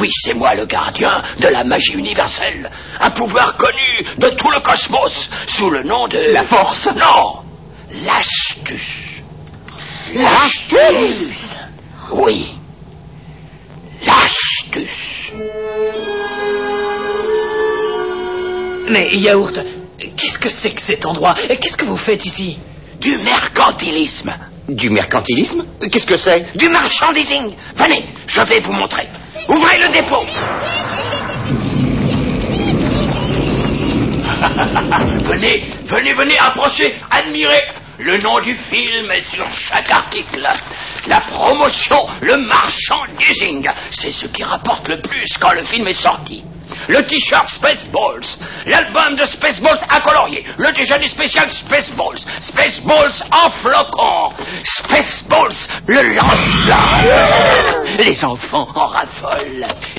Oui, c'est moi le gardien de la magie universelle. Un pouvoir connu de tout le cosmos sous le nom de... La force? Non, l'astuce. L'astuce? Oui, l'astuce. Mais Yaourt, qu'est-ce que c'est que cet endroit? Qu'est-ce que vous faites ici? Du mercantilisme. Du mercantilisme? Qu'est-ce que c'est? Du marchandising. Venez, je vais vous montrer. Ouvrez le dépôt. venez, approchez, admirez. Le nom du film est sur chaque article. La promotion, le marchandising, c'est ce qui rapporte le plus quand le film est sorti. Le t-shirt Spaceballs, l'album de Spaceballs à colorier, le déjeuner spécial Spaceballs, Spaceballs en flocons, Spaceballs, le lance-flamme. Les enfants en raffolent.